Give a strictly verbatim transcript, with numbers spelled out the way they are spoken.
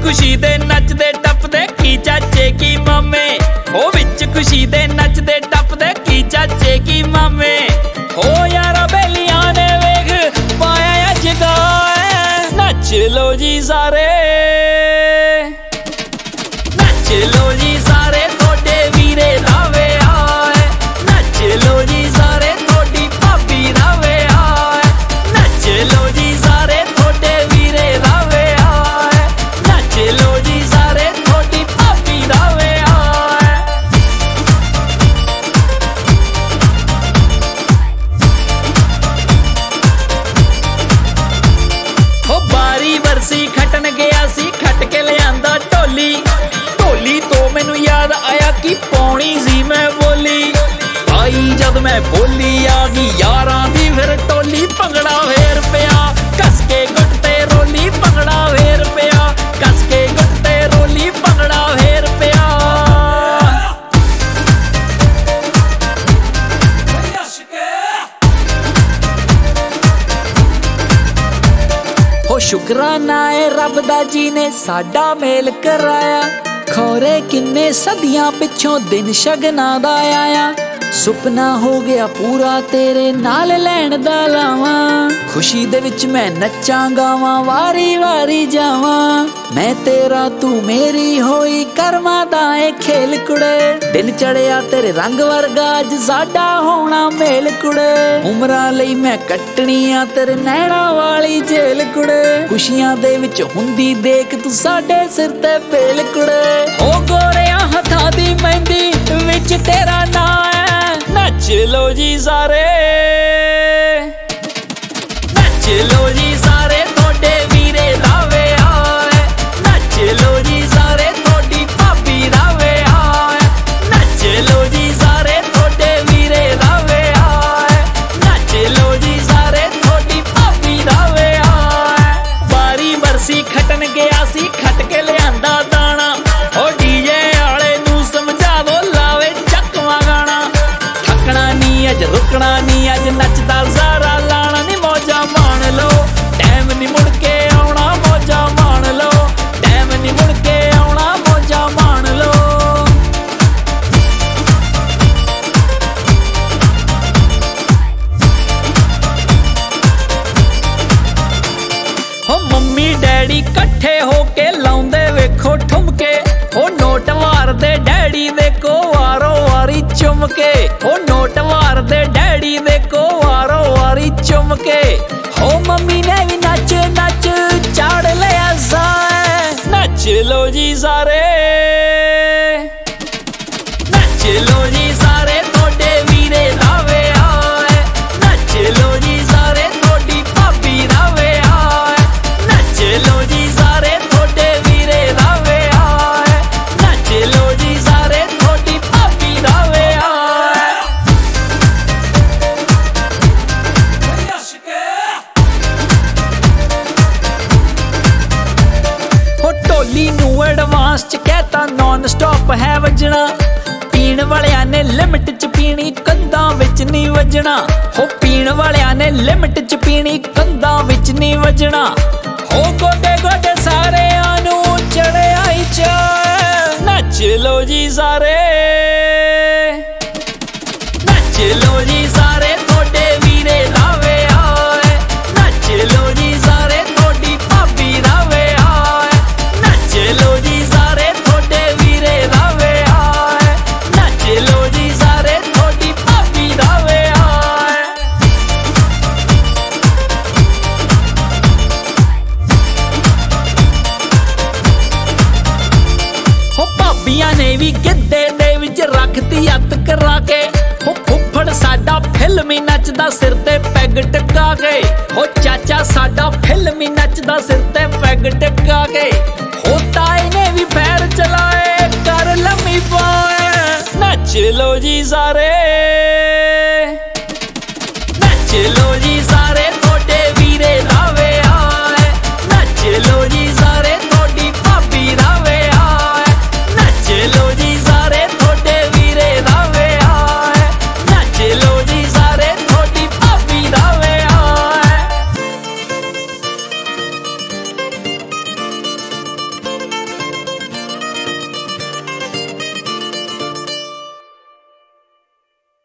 खुशी दे नचदे टपदे की चाचे की मामे, हो विच खुशी दे नचदे टपदे की चाचे की मामे। हो यारा बेलियां ने वेख पाया जगा, नच लो जी सारे, नच लो जी सारे थोड़े वीरे लावे आए, नच लो जी सारे थोड़ी भाभी लावे आए, नच लो जी सारे थोड़े वीरे लावे आए, नच लो जी सारे थोड़ी भाभी लावे आए। हो बारी बरसी खटन गया सी, खट के ले आंदा ढोली, ढोली तो मैनू याद आया कि पाउणी सी मैं बोली, आई जद मैं बोली आ गई यारां दी फिर टोली, भंगड़ा फेर पिया कस के गुट्टे रोली, भंगड़ा फेर पिया कस के गुट्टे रोली, भंगड़ा फेर पिया। हो शुकराना है रब दा जी ने साडा मेल कराया, खौरे किन्ने सदियां पिछों दिन शगना दा आया, सुपना हो गया पूरा तेरे नाल लैण दा लावां, खुशी दे विच मैं नच्चां गावां वारी वारी जावां, मैं तेरा तू मेरी होई करमां दा ए खेल कुड़े, दिन चढ़िया तेरे रंग वर्गा अज साडा होना मेल कुड़े, उमरां लई मैं कट्टनी आ तेरे नैणा वाली जेल कुड़े, खुशियां दे विच हुंदी देख तू साडे सिर ते बेल कुड़े, हो गोरियां हत्थां दी मेहंदी विच तेरा नां है, नच लो जी सारे, नच लो जी सारे थोड़े वीरे लावे आए, नच लो जी सारे थोड़ी भाभी लावे आए, नच लो जी सारे थोड़े वीरे लावे आए, नच लो जी सारे थोड़ी भाभी लावे आए। बारी बरसी खटन गया सी, खट के लियांदा दाना, ओ डीजे आले नू समझावो लावे चकवा गाना, थकना नी अज रुकना नी अज नचदा सारा लाना नी, मौजा मान लो टैम नी मुड़ के आउणा, मौजा मान लो टैम नी मुड़ के आउणा, मौजा मान लो। हो मम्मी डैडी कट्ठे होके लाउंदे वेखो ठुमके, हो नोट वारदे डैडी देखो वारो वारी चुमके, हो नोट वारदे डैडी देखो वारो वारी चुमके, हो मम्मी ने भी नच नच चाड़ लिया साए, नच लो जी सारे, नच लो जी सारे थोड़े वीरे लावे आए, नच लो जी सारे थोड़ी भाभी लावे आए, नच लो जी सारे थोड़े वीरे लावे आए, नच लो जी सारे थोड़ी भाभी लावे आए। हो ढोली नू एडवांस च कहता नॉन स्टॉप है वजना, पीण वालियां ने लिमिट च पीनी कंधां विच नहीं वजना, हो पीण वालियां ने लिमिट च पीनी कंधां विच नहीं वजना, हो गोडे गोडे सारे आनू चढ़े आई चाय, नच लो जी सारे, नच लो जी सारे थोड़े वीरे लावे आए, नच लो जी सारे थोड़ी भाभी लावे आए, नच लो जी सारे थोड़े वीरे लावे आए, नच लो जी सारे थोड़ी भाभी लावे आए। हो भाभियां ने भी गिद्धे दे विच रखती हत्थ करा के, हो फुफड़ साडा फिल्मी नचदा सिर ते पैग टका के, हो चाचा साडा फिल्मी नचदा सिर ते पैग टका के, हो ताए ने भी पैर चलाए कर लम्मी पाए, नच लो जी सारे,